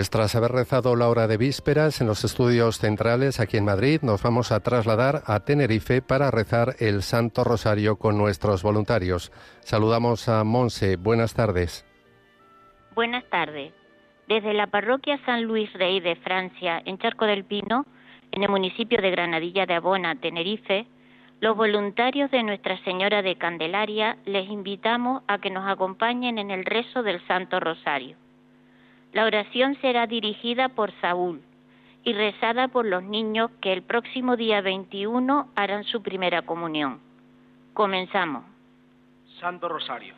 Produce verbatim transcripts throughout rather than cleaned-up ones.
Pues tras haber rezado la hora de vísperas en los estudios centrales aquí en Madrid, nos vamos a trasladar a Tenerife para rezar el Santo Rosario con nuestros voluntarios. Saludamos a Monse. Buenas tardes. Buenas tardes. Desde la parroquia San Luis Rey de Francia, en Charco del Pino, en el municipio de Granadilla de Abona, Tenerife, los voluntarios de Nuestra Señora de Candelaria les invitamos a que nos acompañen en el rezo del Santo Rosario. La oración será dirigida por Saúl y rezada por los niños que el próximo día veintiuno harán su primera comunión. Comenzamos. Santo Rosario.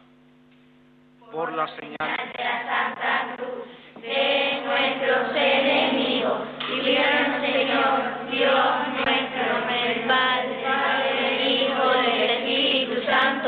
Por la señal de la Santa Cruz de nuestros enemigos, líbranos, Señor, Dios nuestro, del Padre, del Hijo, del Espíritu Santo.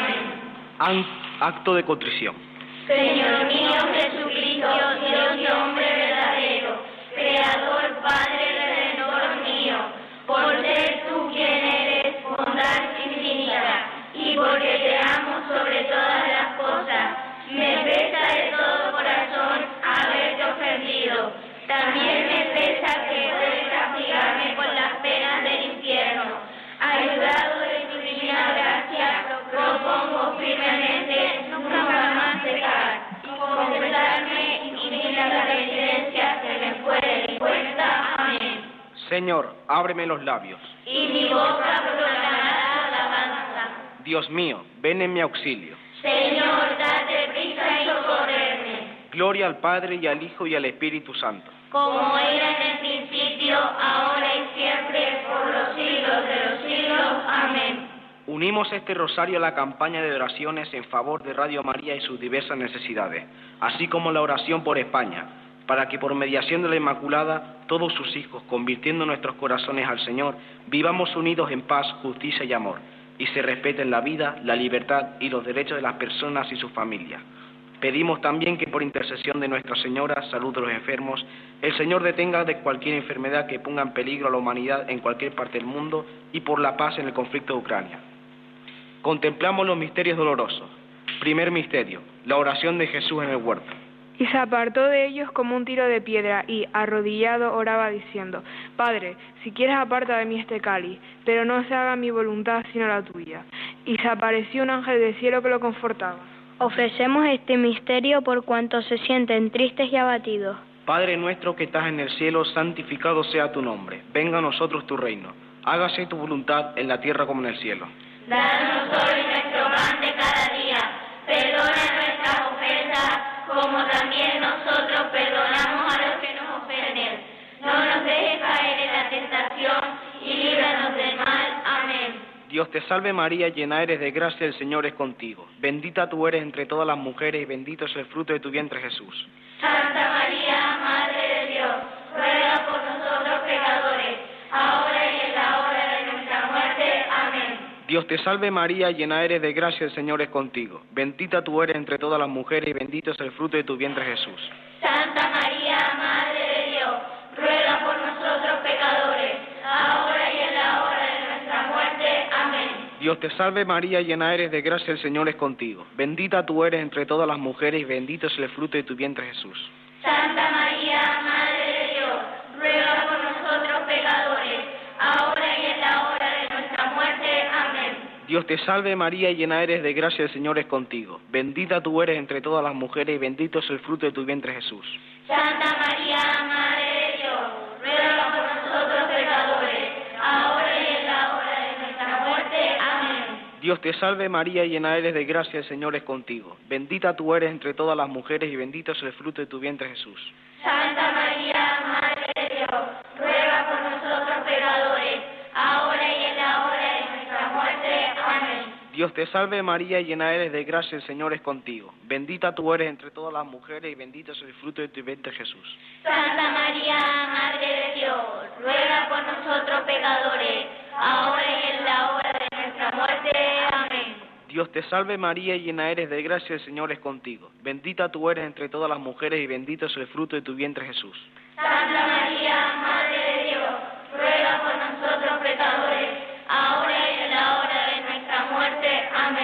Amén. Acto de contrición. Señor mío Jesucristo, Dios y hombre verdadero, Creador, Padre, Redentor mío, por ser tú quien eres bondad infinita, y porque te amo sobre todas las cosas, me pesa de todo corazón haberte ofendido. También me pesa que puedes castigarme con las penas del infierno. Ayudado de tu divina gracia, propongo firmemente nunca más pecar, confesarme y vivir la penitencia que me fuere dispuesta. Amén. Señor, ábreme los labios, y mi boca proclamará alabanza. Dios mío, ven en mi auxilio. Señor, date prisa y socorrerme. Gloria al Padre, y al Hijo, y al Espíritu Santo. Como era en el principio, ahora y siempre, por los siglos de los siglos. Amén. Unimos este rosario a la campaña de oraciones en favor de Radio María y sus diversas necesidades, así como la oración por España, para que por mediación de la Inmaculada, todos sus hijos, convirtiendo nuestros corazones al Señor, vivamos unidos en paz, justicia y amor, y se respeten la vida, la libertad y los derechos de las personas y sus familias. Pedimos también que por intercesión de Nuestra Señora, salud de los enfermos, el Señor detenga de cualquier enfermedad que ponga en peligro a la humanidad en cualquier parte del mundo y por la paz en el conflicto de Ucrania. Contemplamos los misterios dolorosos. Primer misterio, la oración de Jesús en el huerto. Y se apartó de ellos como un tiro de piedra y, arrodillado, oraba diciendo: Padre, si quieres aparta de mí este cáliz, pero no se haga mi voluntad sino la tuya. Y se apareció un ángel del cielo que lo confortaba. Ofrecemos este misterio por cuantos se sienten tristes y abatidos. Padre nuestro que estás en el cielo, santificado sea tu nombre. Venga a nosotros tu reino. Hágase tu voluntad en la tierra como en el cielo. Danos hoy nuestro pan de cada día. Perdona nuestras ofensas, como también nosotros perdonamos a los que nos ofenden. No nos dejes caer en la tentación y líbranos del mal. Amén. Dios te salve María, llena eres de gracia, el Señor es contigo. Bendita tú eres entre todas las mujeres y bendito es el fruto de tu vientre Jesús. Santa María, Madre de Dios, ruega por nosotros pecadores, ahora y en la hora de nuestra muerte. Amén. Dios te salve María, llena eres de gracia, el Señor es contigo. Bendita tú eres entre todas las mujeres y bendito es el fruto de tu vientre Jesús. Santa María, Madre de Dios, ruega por nosotros pecadores, ahora y en la hora de nuestra muerte. Amén. Dios te salve María, llena eres de gracia, el Señor es contigo. Bendita tú eres entre todas las mujeres y bendito es el fruto de tu vientre Jesús. Santa María, Madre de Dios, ruega por nosotros pecadores, ahora y en la hora de nuestra muerte. Amén. Dios te salve María, llena eres de gracia, el Señor es contigo. Bendita tú eres entre todas las mujeres y bendito es el fruto de tu vientre Jesús. Santa María, Madre de Dios, ruega por nosotros pecadores, ahora y en la hora de nuestra muerte. Amén. Dios te salve María, llena eres de gracia, el Señor es contigo. Bendita tú eres entre todas las mujeres y bendito es el fruto de tu vientre Jesús. Santa María, Madre de Dios, ruega por nosotros pecadores, ahora y en la hora de nuestra muerte. Amén. Dios te salve María, llena eres de gracia, el Señor es contigo. Bendita tú eres entre todas las mujeres y bendito es el fruto de tu vientre Jesús. Santa María, Madre de Dios, ruega por nosotros pecadores, ahora y en la hora de nuestra muerte. Amén. Dios te salve María, llena eres de gracia, el Señor es contigo. Bendita tú eres entre todas las mujeres y bendito es el fruto de tu vientre Jesús. Santa María, Madre de Dios, ruega por nosotros pecadores, ahora y en la hora de nuestra muerte. Amén.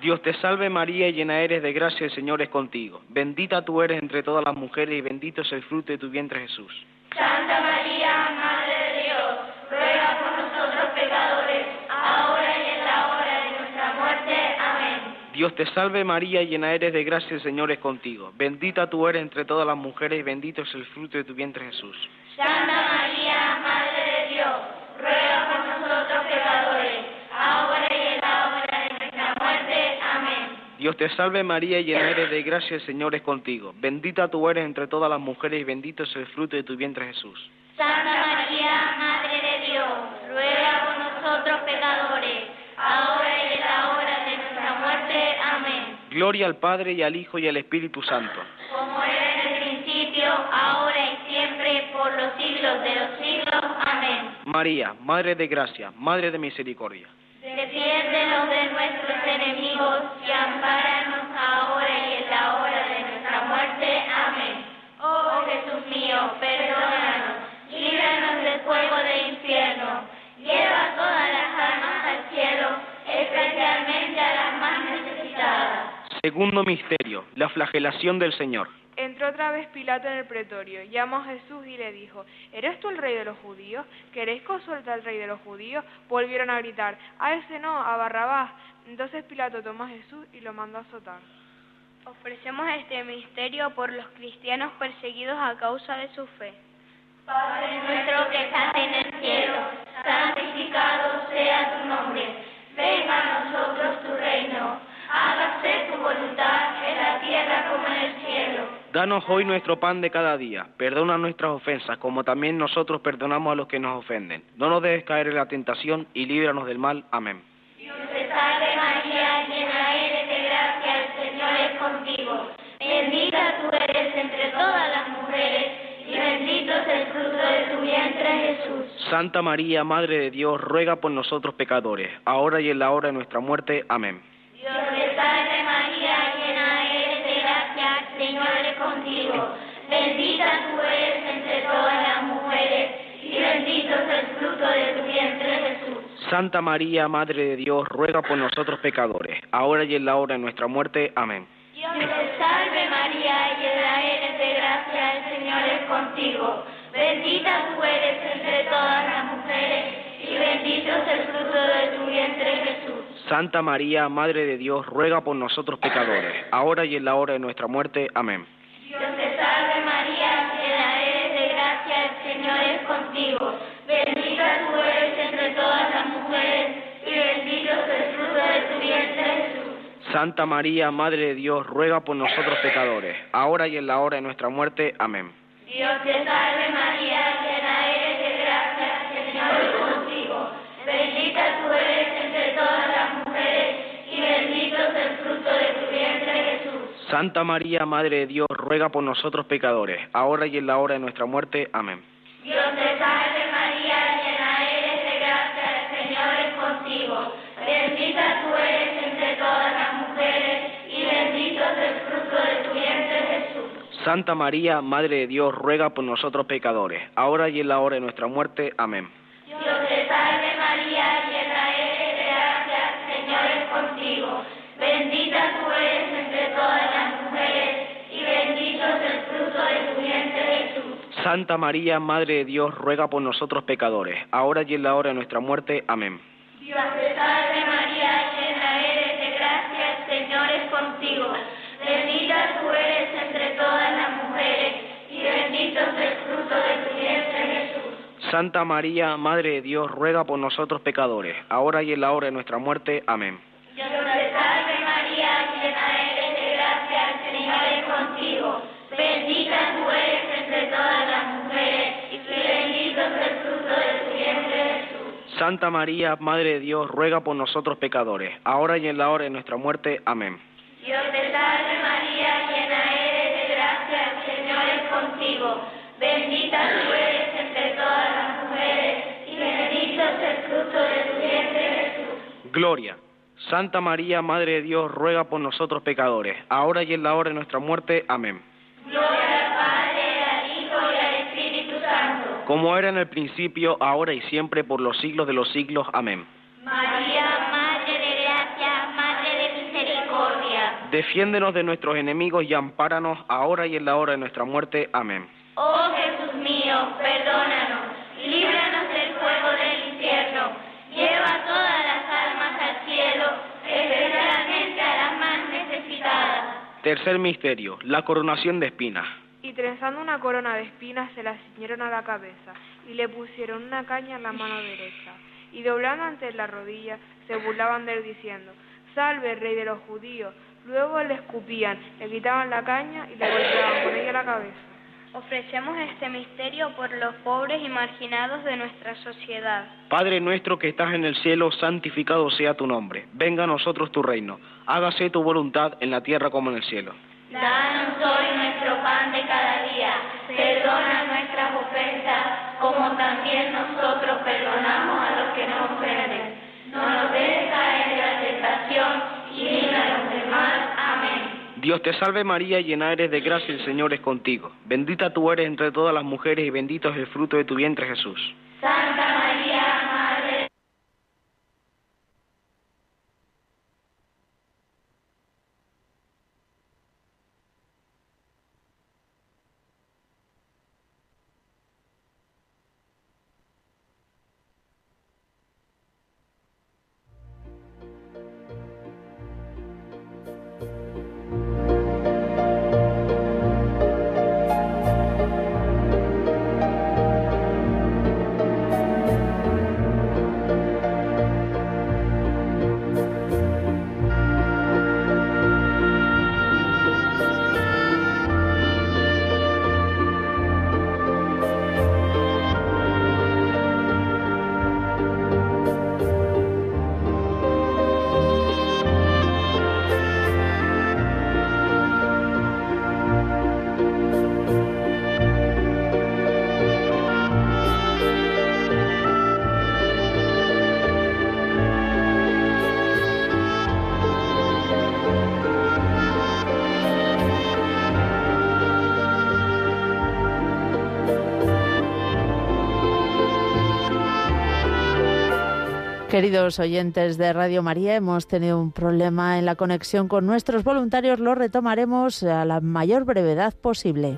Dios te salve María, llena eres de gracia, el Señor es contigo. Bendita tú eres entre todas las mujeres y bendito es el fruto de tu vientre Jesús. Santa María, Madre de Dios, ruega por nosotros pecadores, ahora y en la hora de nuestra muerte. Amén. Dios te salve María, llena eres de gracia, el Señor es contigo. Bendita tú eres entre todas las mujeres y bendito es el fruto de tu vientre Jesús. Santa María, Madre de Dios, ruega por nosotros pecadores, ahora y en la hora de nuestra muerte. Amén. Dios te salve María, llena eres de gracia, el Señor es contigo. Bendita tú eres entre todas las mujeres y bendito es el fruto de tu vientre Jesús. Santa María, Madre de Dios, ruega por nosotros pecadores, ahora y en la hora de nuestra muerte. Amén. Gloria al Padre y al Hijo y al Espíritu Santo. Como era en el principio, ahora y siempre, por los siglos de los siglos. Amén. María, Madre de gracia, Madre de misericordia. Defiéndenos de nuestros enemigos y ampáranos ahora y en la hora de nuestra muerte. Amén. Oh Jesús mío, perdónanos, líbranos del fuego del infierno, lleva todas las almas al cielo, especialmente a las más necesitadas. Segundo misterio, la flagelación del Señor. Entró otra vez Pilato en el pretorio, llamó a Jesús y le dijo: ¿Eres tú el rey de los judíos? ¿Queréis que os suelte al rey de los judíos? Volvieron a gritar: a ese no, a Barrabás. Entonces Pilato tomó a Jesús y lo mandó a azotar. Ofrecemos este misterio por los cristianos perseguidos a causa de su fe. Padre nuestro que estás en el cielo, santificado sea tu nombre. Venga a nosotros tu reino. Hágase tu voluntad en la tierra como en el cielo. Danos hoy nuestro pan de cada día. Perdona nuestras ofensas, como también nosotros perdonamos a los que nos ofenden. No nos dejes caer en la tentación y líbranos del mal. Amén. Dios te salve María, llena eres de gracia, el Señor es contigo. Bendita tú eres entre todas las mujeres y bendito es el fruto de tu vientre Jesús. Santa María, Madre de Dios, ruega por nosotros pecadores, ahora y en la hora de nuestra muerte. Amén. Dios te salve María, llena eres de gracia, el Señor es contigo. Bendita tú eres entre todas las mujeres y bendito es el fruto de tu vientre Jesús. Santa María, Madre de Dios, ruega por nosotros pecadores, ahora y en la hora de nuestra muerte. Amén. Dios te salve María, llena eres de gracia, el Señor es contigo. Bendita tú eres entre todas las mujeres y bendito es el fruto de tu vientre Jesús. Santa María, Madre de Dios, ruega por nosotros pecadores, ahora y en la hora de nuestra muerte. Amén. Dios te salve María, llena eres de gracia, el Señor es contigo. Bendita tú eres entre todas las mujeres y bendito es el fruto de tu vientre Jesús. Santa María, Madre de Dios, ruega por nosotros pecadores, ahora y en la hora de nuestra muerte. Amén. Dios te salve María, llena eres de gracia, el Señor es contigo. Bendita tú eres entre todas las mujeres y bendito es el fruto de tu vientre Jesús. Santa María, Madre de Dios, ruega por nosotros pecadores, ahora y en la hora de nuestra muerte. Amén. Dios te salve María, llena eres de gracia, el Señor es contigo. Bendita tú eres entre todas las mujeres y bendito es el fruto de tu vientre Jesús. Santa María, Madre de Dios, ruega por nosotros pecadores, ahora y en la hora de nuestra muerte. Amén. Dios te salve María, llena eres de gracia, el Señor es contigo. Bendita tú eres entre todas las mujeres y bendito es el fruto de tu vientre Jesús. Santa María, Madre de Dios, ruega por nosotros pecadores, ahora y en la hora de nuestra muerte. Amén. Dios te salve María, llena eres de gracia, el Señor es contigo. Bendita tú eres entre todas las mujeres y bendito es el fruto de tu vientre Jesús. Santa María, Madre de Dios, ruega por nosotros pecadores, ahora y en la hora de nuestra muerte. Amén. Dios te salve María, llena eres de gracia, el Señor es contigo. Bendita tú eres entre todas las mujeres y bendito es el fruto de tu vientre Jesús. Santa María, Madre de Dios, ruega por nosotros pecadores, ahora y en la hora de nuestra muerte. Amén. Dios te salve María, llena eres de gracia, el Señor es contigo. Bendita tú eres entre todas las mujeres y bendito es el fruto de tu vientre Jesús. Gloria. Santa María, Madre de Dios, ruega por nosotros pecadores, ahora y en la hora de nuestra muerte. Amén. Gloria al Padre, al Hijo y al Espíritu Santo. Como era en el principio, ahora y siempre, por los siglos de los siglos. Amén. María, Madre de Gracia, Madre de Misericordia, Defiéndenos de nuestros enemigos y ampáranos ahora y en la hora de nuestra muerte. Amén. Oh Jesús mío, perdónanos, líbranos del fuego del infierno, lleva todas las almas al cielo, especialmente a las más necesitadas. Tercer misterio, la coronación de espinas. Y trenzando una corona de espinas se la ciñeron a la cabeza, y le pusieron una caña en la mano derecha. Y doblando ante la rodilla, se burlaban de él diciendo: Salve, Rey de los judíos. Luego le escupían, le quitaban la caña y le golpeaban con ella la cabeza. Ofrecemos este misterio por los pobres y marginados de nuestra sociedad. Padre nuestro que estás en el cielo, santificado sea tu nombre. Venga a nosotros tu reino. Hágase tu voluntad en la tierra como en el cielo. Danos hoy nuestro pan de cada día. Perdona nuestras ofensas, como también nosotros perdonamos a los que nos ofenden. No nos dejes caer en la tentación y líbranos del mal. Amén. Dios te salve María, llena eres de gracia, el Señor es contigo. Bendita tú eres entre todas las mujeres y bendito es el fruto de tu vientre, Jesús. Santa María, Madre Queridos oyentes de Radio María, hemos tenido un problema en la conexión con nuestros voluntarios. Lo retomaremos a la mayor brevedad posible.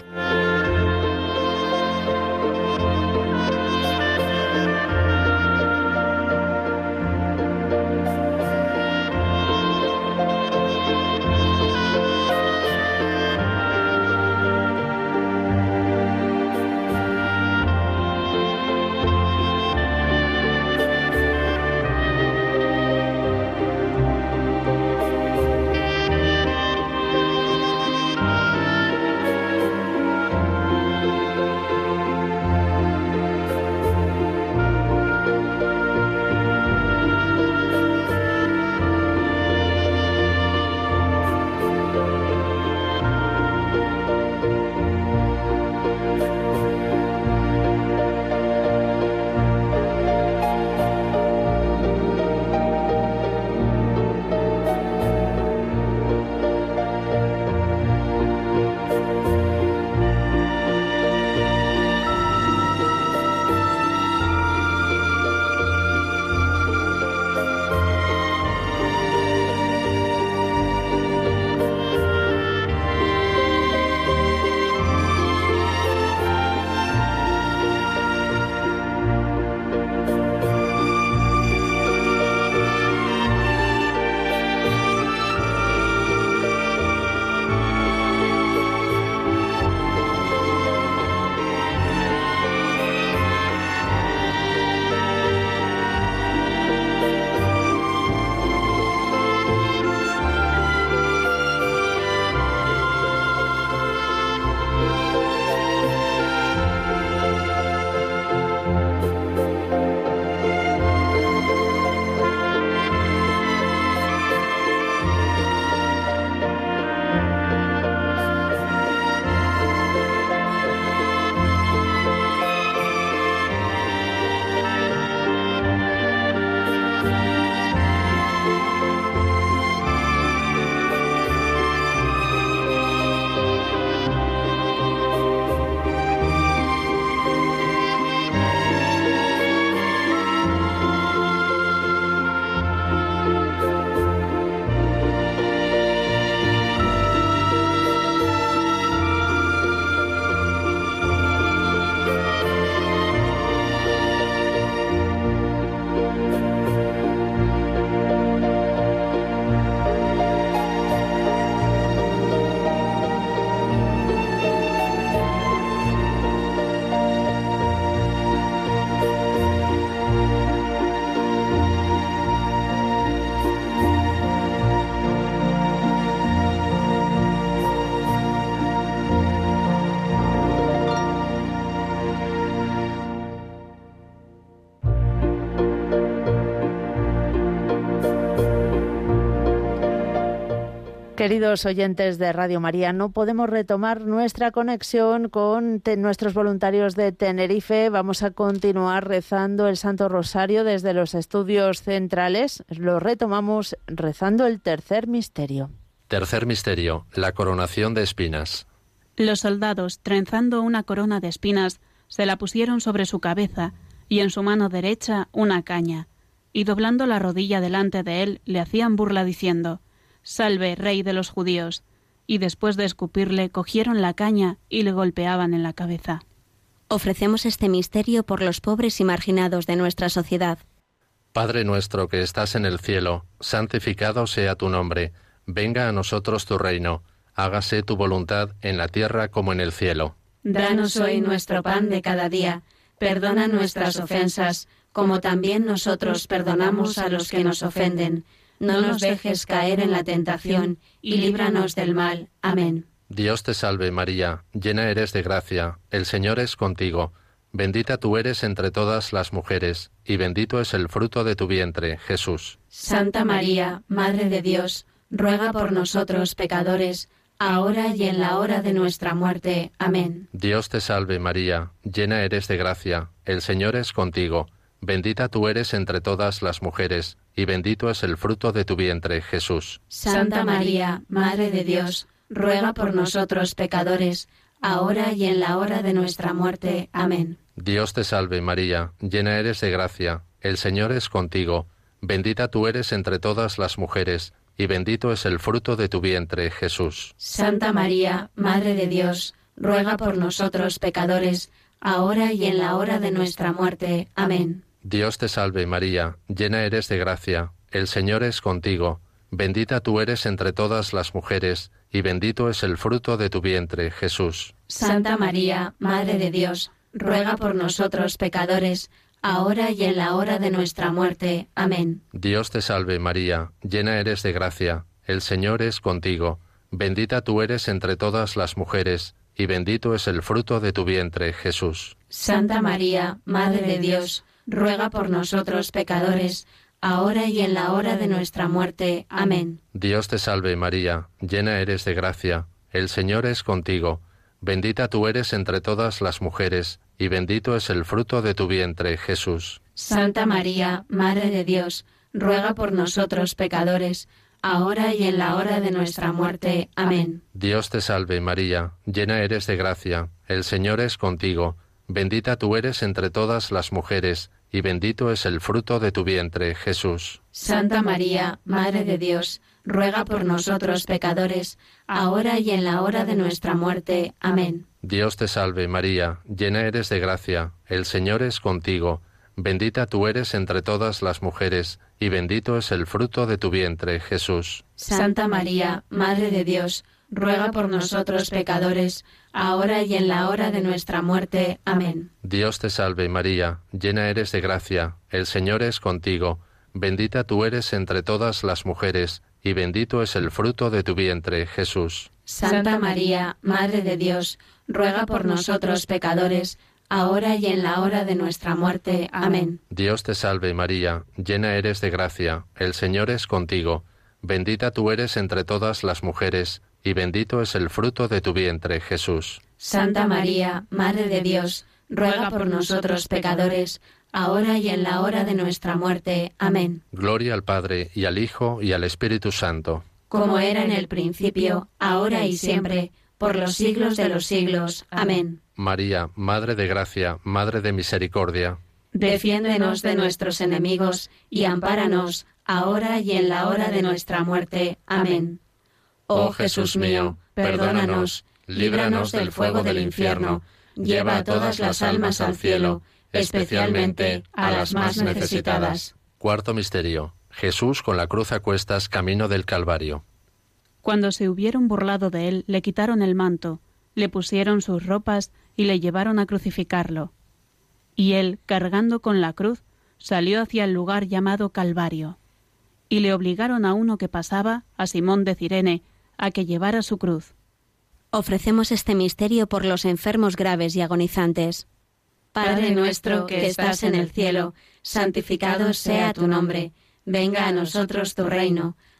Queridos oyentes de Radio María, no podemos retomar nuestra conexión con te- nuestros voluntarios de Tenerife. Vamos a continuar rezando el Santo Rosario desde los estudios centrales. Lo retomamos rezando el tercer misterio. Tercer misterio, la coronación de espinas. Los soldados, trenzando una corona de espinas, se la pusieron sobre su cabeza y en su mano derecha una caña, y doblando la rodilla delante de él le hacían burla diciendo: «Salve, Rey de los judíos», y después de escupirle cogieron la caña y le golpeaban en la cabeza. Ofrecemos este misterio por los pobres y marginados de nuestra sociedad. Padre nuestro que estás en el cielo, santificado sea tu nombre. Venga a nosotros tu reino. Hágase tu voluntad en la tierra como en el cielo. Danos hoy nuestro pan de cada día. Perdona nuestras ofensas, como también nosotros perdonamos a los que nos ofenden. No nos dejes caer en la tentación, y líbranos del mal. Amén. Dios te salve María, llena eres de gracia, el Señor es contigo. Bendita tú eres entre todas las mujeres, y bendito es el fruto de tu vientre, Jesús. Santa María, Madre de Dios, ruega por nosotros pecadores, ahora y en la hora de nuestra muerte. Amén. Dios te salve María, llena eres de gracia, el Señor es contigo. Bendita tú eres entre todas las mujeres, y bendito es el fruto de tu vientre, Jesús. Santa María, Madre de Dios, ruega por nosotros pecadores, ahora y en la hora de nuestra muerte. Amén. Dios te salve María, llena eres de gracia, el Señor es contigo. Bendita tú eres entre todas las mujeres, y bendito es el fruto de tu vientre, Jesús. Santa María, Madre de Dios, ruega por nosotros pecadores, ahora y en la hora de nuestra muerte. Amén. Dios te salve María, llena eres de gracia, el Señor es contigo. Bendita tú eres entre todas las mujeres, y bendito es el fruto de tu vientre, Jesús. Santa María, Madre de Dios, ruega por nosotros pecadores, ahora y en la hora de nuestra muerte. Amén. Dios te salve María, llena eres de gracia, el Señor es contigo. Bendita tú eres entre todas las mujeres, y bendito es el fruto de tu vientre, Jesús. Santa María, Madre de Dios, ruega por nosotros pecadores, ahora y en la hora de nuestra muerte. Amén. Dios te salve María, llena eres de gracia, el Señor es contigo. Bendita tú eres entre todas las mujeres, y bendito es el fruto de tu vientre, Jesús. Santa María, Madre de Dios, ruega por nosotros pecadores, ahora y en la hora de nuestra muerte. Amén. Dios te salve María, llena eres de gracia, el Señor es contigo. Bendita tú eres entre todas las mujeres, y bendito es el fruto de tu vientre, Jesús. Santa María, Madre de Dios, ruega por nosotros pecadores, ahora y en la hora de nuestra muerte. Amén. Dios te salve María, llena eres de gracia, el Señor es contigo. Bendita tú eres entre todas las mujeres, y bendito es el fruto de tu vientre, Jesús. Santa María, Madre de Dios, ruega por nosotros pecadores, ahora y en la hora de nuestra muerte. Amén. Dios te salve María, llena eres de gracia, el Señor es contigo. Bendita tú eres entre todas las mujeres, y bendito es el fruto de tu vientre, Jesús. Santa María, Madre de Dios, ruega por nosotros pecadores, ahora y en la hora de nuestra muerte. Amén. Dios te salve María, llena eres de gracia, el Señor es contigo. Bendita tú eres entre todas las mujeres, y bendito es el fruto de tu vientre, Jesús. Santa María, Madre de Dios, ruega por nosotros pecadores, ahora y en la hora de nuestra muerte. Amén. Gloria al Padre, y al Hijo, y al Espíritu Santo. Como era en el principio, ahora y siempre, por los siglos de los siglos. Amén. María, Madre de Gracia, Madre de Misericordia, defiéndenos de nuestros enemigos, y ampáranos, ahora y en la hora de nuestra muerte. Amén. Oh Jesús mío, perdónanos, líbranos del fuego del infierno, lleva a todas las almas al cielo, especialmente a las más necesitadas. Cuarto misterio. Jesús con la cruz a cuestas camino del Calvario. Cuando se hubieron burlado de él, le quitaron el manto, le pusieron sus ropas y le llevaron a crucificarlo. Y él, cargando con la cruz, salió hacia el lugar llamado Calvario. Y le obligaron a uno que pasaba, a Simón de Cirene, a que llevara su cruz. Ofrecemos este misterio por los enfermos graves y agonizantes. Padre nuestro que estás en el cielo, santificado sea tu nombre. Venga a nosotros tu reino.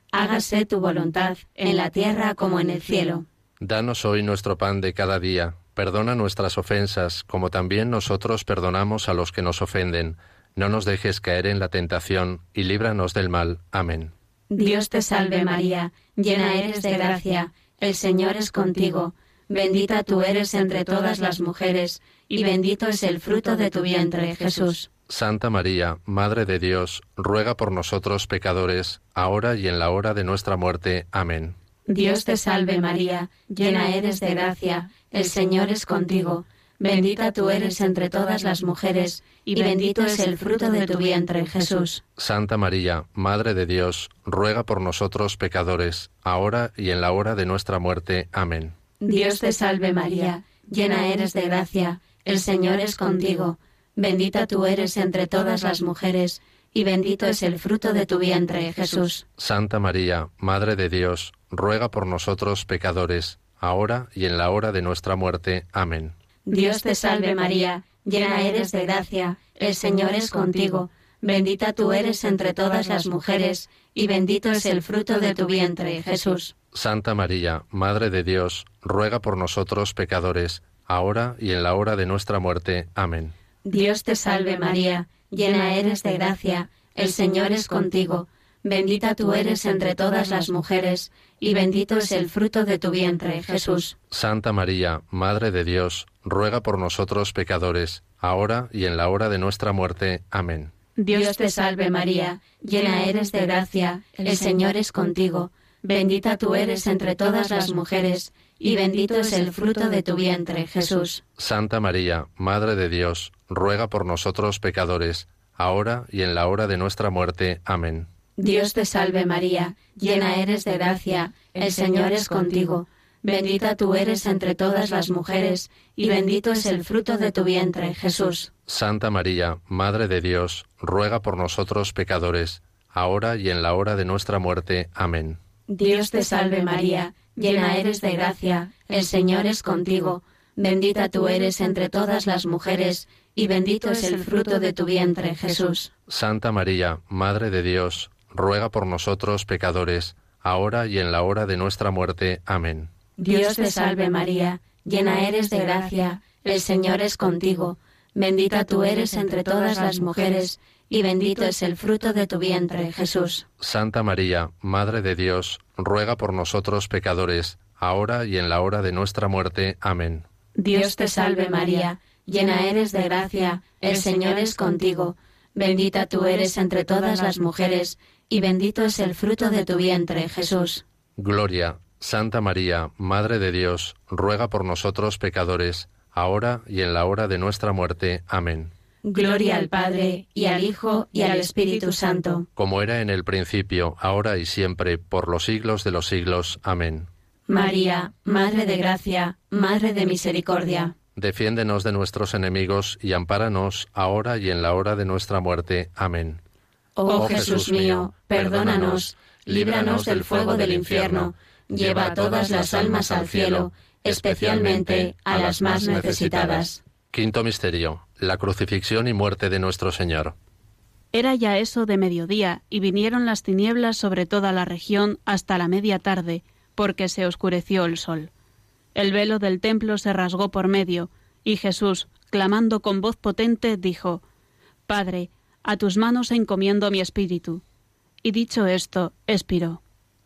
hágase tu voluntad, en la tierra como en el cielo. Danos hoy nuestro pan de cada día. Perdona nuestras ofensas, como también nosotros perdonamos a los que nos ofenden. No nos dejes caer en la tentación, y líbranos del mal. Amén. Dios te salve María, llena eres de gracia, el Señor es contigo. Bendita tú eres entre todas las mujeres, y bendito es el fruto de tu vientre, Jesús. Santa María, Madre de Dios, ruega por nosotros pecadores, ahora y en la hora de nuestra muerte. Amén. Dios te salve María, llena eres de gracia, el Señor es contigo. Bendita tú eres entre todas las mujeres, y bendito es el fruto de tu vientre, Jesús. Santa María, Madre de Dios, ruega por nosotros pecadores, ahora y en la hora de nuestra muerte. Amén. Dios te salve María, llena eres de gracia, el Señor es contigo. Bendita tú eres entre todas las mujeres, y bendito es el fruto de tu vientre, Jesús. Santa María, Madre de Dios, ruega por nosotros pecadores, ahora y en la hora de nuestra muerte. Amén. Dios te salve María, llena eres de gracia, el Señor es contigo. Bendita tú eres entre todas las mujeres, y bendito es el fruto de tu vientre, Jesús. Santa María, Madre de Dios, ruega por nosotros pecadores, ahora y en la hora de nuestra muerte. Amén. Dios te salve María, llena eres de gracia, el Señor es contigo. Bendita tú eres entre todas las mujeres, y bendito es el fruto de tu vientre, Jesús. Santa María, Madre de Dios, ruega por nosotros pecadores, ahora y en la hora de nuestra muerte. Amén. Dios te salve María, llena eres de gracia, el Señor es contigo. Bendita tú eres entre todas las mujeres, y bendito es el fruto de tu vientre, Jesús. Santa María, Madre de Dios, ruega por nosotros pecadores, ahora y en la hora de nuestra muerte. Amén. Dios te salve María, llena eres de gracia, el Señor es contigo. Bendita tú eres entre todas las mujeres, y bendito es el fruto de tu vientre, Jesús. Santa María, Madre de Dios, ruega por nosotros pecadores, ahora y en la hora de nuestra muerte. Amén. Dios te salve María, llena eres de gracia, el Señor es contigo. Bendita tú eres entre todas las mujeres, y bendito es el fruto de tu vientre, Jesús. Santa María, Madre de Dios, ruega por nosotros pecadores, ahora y en la hora de nuestra muerte. Amén. Dios te salve María, llena eres de gracia, el Señor es contigo. Bendita tú eres entre todas las mujeres, y bendito es el fruto de tu vientre, Jesús. Santa María, Madre de Dios, ruega por nosotros pecadores, ahora y en la hora de nuestra muerte. Amén. Dios te salve María, llena eres de gracia, el Señor es contigo. Bendita tú eres entre todas las mujeres, y bendito es el fruto de tu vientre, Jesús. Gloria. Santa María, Madre de Dios, ruega por nosotros pecadores, ahora y en la hora de nuestra muerte. Amén. Gloria al Padre, y al Hijo, y al Espíritu Santo. Como era en el principio, ahora y siempre, por los siglos de los siglos. Amén. María, Madre de Gracia, Madre de Misericordia. Defiéndenos de nuestros enemigos, y ampáranos, ahora y en la hora de nuestra muerte. Amén. Oh Jesús mío, perdónanos, líbranos del fuego del infierno, lleva a todas las almas al cielo, especialmente a las más necesitadas. Quinto misterio, la crucifixión y muerte de nuestro Señor. Era ya eso de mediodía, y vinieron las tinieblas sobre toda la región hasta la media tarde, porque se oscureció el sol. El velo del templo se rasgó por medio, y Jesús, clamando con voz potente, dijo: Padre, a tus manos encomiendo mi espíritu. Y dicho esto, expiró.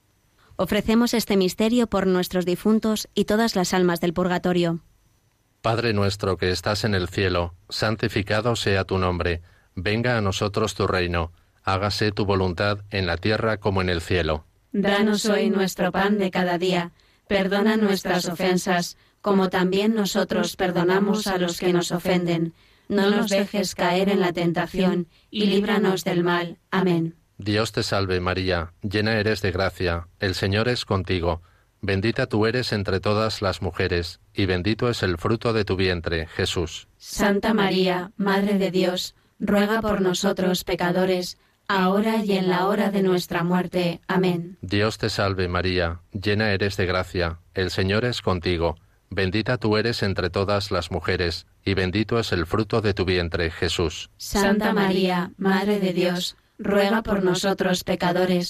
Ofrecemos este misterio por nuestros difuntos y todas las almas del purgatorio. Padre nuestro que estás en el cielo, santificado sea tu nombre. Venga a nosotros tu reino. Hágase tu voluntad en la tierra como en el cielo. Danos hoy nuestro pan de cada día. Perdona nuestras ofensas, como también nosotros perdonamos a los que nos ofenden. No nos dejes caer en la tentación, y líbranos del mal. Amén. Dios te salve María, llena eres de gracia, el Señor es contigo. Bendita tú eres entre todas las mujeres, y bendito es el fruto de tu vientre, Jesús. Santa María, Madre de Dios, ruega por nosotros pecadores, ahora y en la hora de nuestra muerte. Amén. Dios te salve María, llena eres de gracia, el Señor es contigo. Bendita tú eres entre todas las mujeres, y bendito es el fruto de tu vientre, Jesús. Santa María, Madre de Dios, ruega por nosotros pecadores,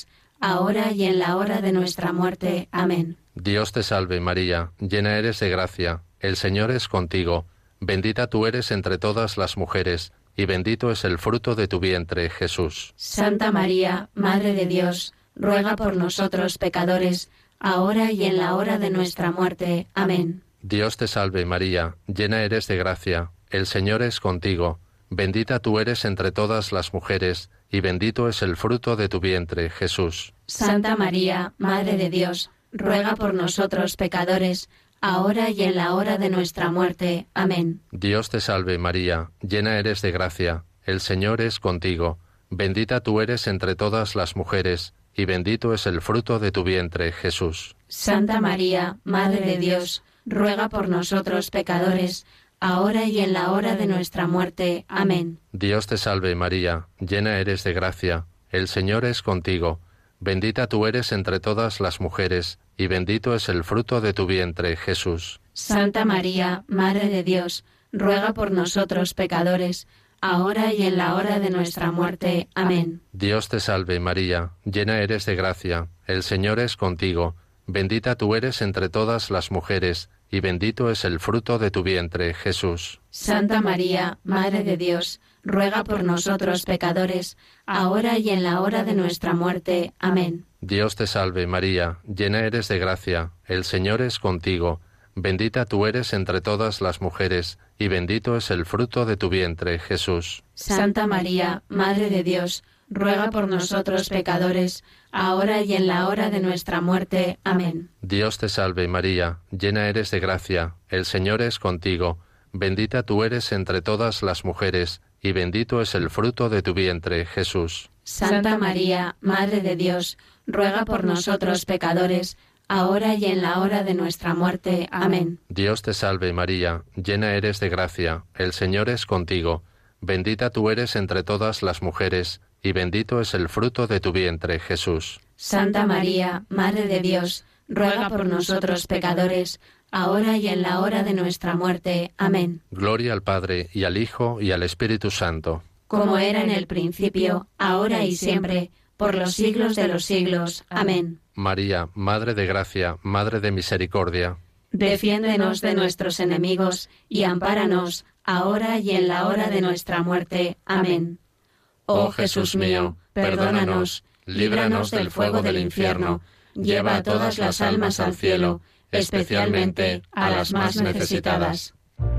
ahora y en la hora de nuestra muerte. Amén. Dios te salve María, llena eres de gracia, el Señor es contigo, bendita tú eres entre todas las mujeres, y bendito es el fruto de tu vientre, Jesús. Santa María, Madre de Dios, ruega por nosotros pecadores, ahora y en la hora de nuestra muerte. Amén. Dios te salve María, llena eres de gracia, el Señor es contigo, bendita tú eres entre todas las mujeres, y bendito es el fruto de tu vientre, Jesús. Santa María, Madre de Dios, ruega por nosotros pecadores, ahora y en la hora de nuestra muerte. Amén. Dios te salve María, llena eres de gracia, el Señor es contigo, bendita tú eres entre todas las mujeres, y bendito es el fruto de tu vientre, Jesús. Santa María, Madre de Dios, ruega por nosotros pecadores, ahora y en la hora de nuestra muerte. Amén. Dios te salve María, llena eres de gracia, el Señor es contigo, bendita tú eres entre todas las mujeres, y bendito es el fruto de tu vientre, Jesús. Santa María, Madre de Dios, ruega por nosotros pecadores, ahora y en la hora de nuestra muerte. Amén. Dios te salve María, llena eres de gracia, el Señor es contigo, bendita tú eres entre todas las mujeres, y bendito es el fruto de tu vientre, Jesús. Santa María, Madre de Dios, ruega por nosotros pecadores, ahora y en la hora de nuestra muerte. Amén. Dios te salve María, llena eres de gracia, el Señor es contigo, bendita tú eres entre todas las mujeres, y bendito es el fruto de tu vientre, Jesús. Santa María, Madre de Dios, ruega por nosotros pecadores, ahora y en la hora de nuestra muerte. Amén. Dios te salve María, llena eres de gracia, el Señor es contigo, bendita tú eres entre todas las mujeres, y bendito es el fruto de tu vientre, Jesús. Santa María, Madre de Dios, ruega por nosotros pecadores, ahora y en la hora de nuestra muerte. Amén. Dios te salve María, llena eres de gracia, el Señor es contigo, bendita tú eres entre todas las mujeres, y bendito es el fruto de tu vientre, Jesús. Santa María, Madre de Dios, ruega por nosotros pecadores, ahora y en la hora de nuestra muerte. Amén. Gloria al Padre, y al Hijo, y al Espíritu Santo. Como era en el principio, ahora y siempre, por los siglos de los siglos. Amén. María, Madre de Gracia, Madre de Misericordia, defiéndenos de nuestros enemigos, y ampáranos, ahora y en la hora de nuestra muerte. Amén. Oh Jesús mío, perdónanos, líbranos del fuego del infierno, lleva a todas las almas al cielo, especialmente a las más necesitadas.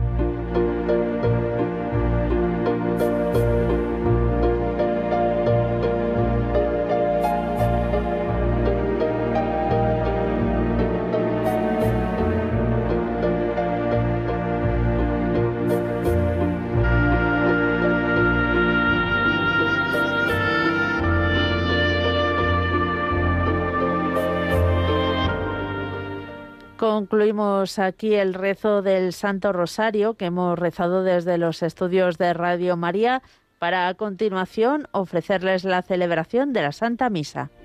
Concluimos aquí el rezo del Santo Rosario que hemos rezado desde los estudios de Radio María para a continuación ofrecerles la celebración de la Santa Misa.